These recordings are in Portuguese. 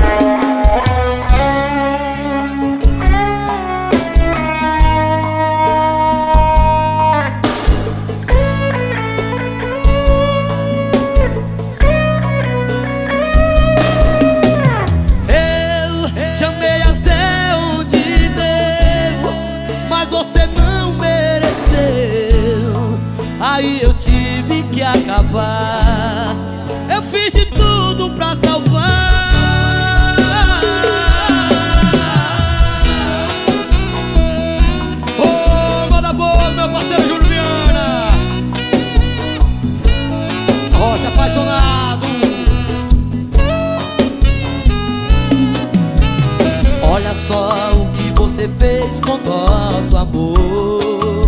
Aí eu tive que acabar. Eu fiz de tudo pra salvar. Ô, manda boa, meu parceiro Júlio Viana. Rocha apaixonado. Olha só o que você fez com nosso amor.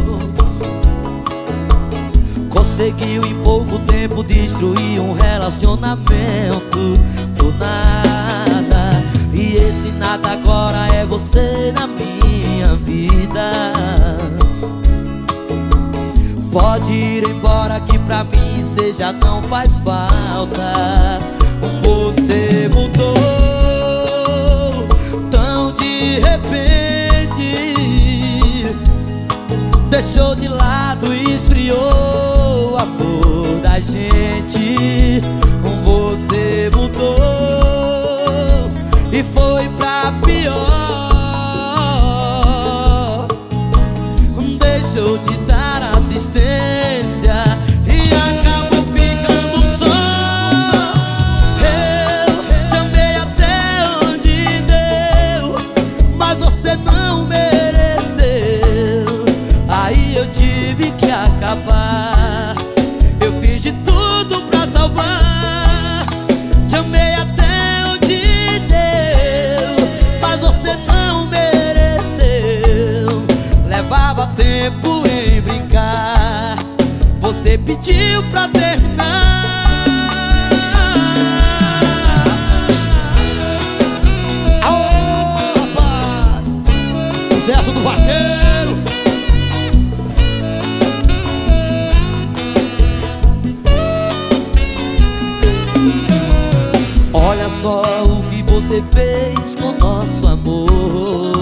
Conseguiu em pouco tempo destruir um relacionamento do nada. E esse nada agora é você na minha vida. Pode ir embora que pra mim cê já não faz falta. Você mudou tão de repente, deixou de lado e esfriou o amor da gente. Você mudou e foi pra pior. Deixou de dar assistência e acabou ficando só. Eu te amei até onde deu, mas você não mereceu. Aí eu tive que acabar. Eu fiz de tudo pra salvar. Te amei até onde deu, mas você não mereceu. Levava tempo em brincar, você pediu pra terminar. Aô, rapaz, sucesso do vaqueiro. Olha só o que você fez com nosso amor.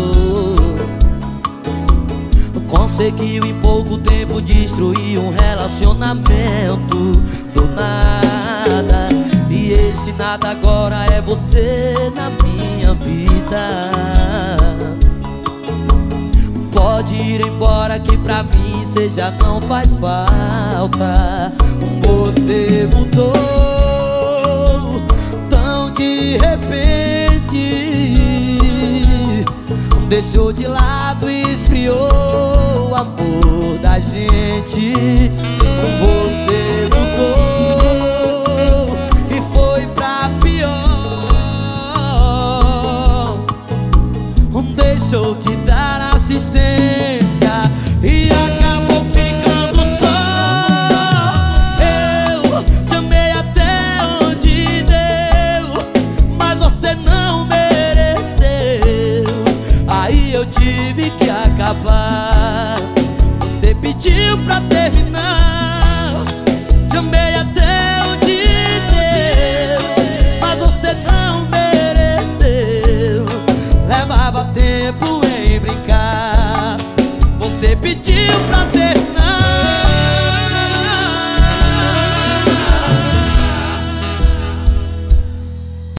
Conseguiu em pouco tempo destruir um relacionamento do nada. E esse nada agora é você na minha vida. Pode ir embora que pra mim cê já não faz falta. Você mudou de repente, deixou de lado e esfriou o amor da gente. Você mudou e foi pra pior. Deixou de dar assistência e acabou ficando só. Eu te amei até onde deu, mas você não mereceu. Aí eu tive que acabar. Você pediu pra terminar. Te amei até onde deu, mas você não mereceu. Levava tempo em brincar, você pediu pra terminar.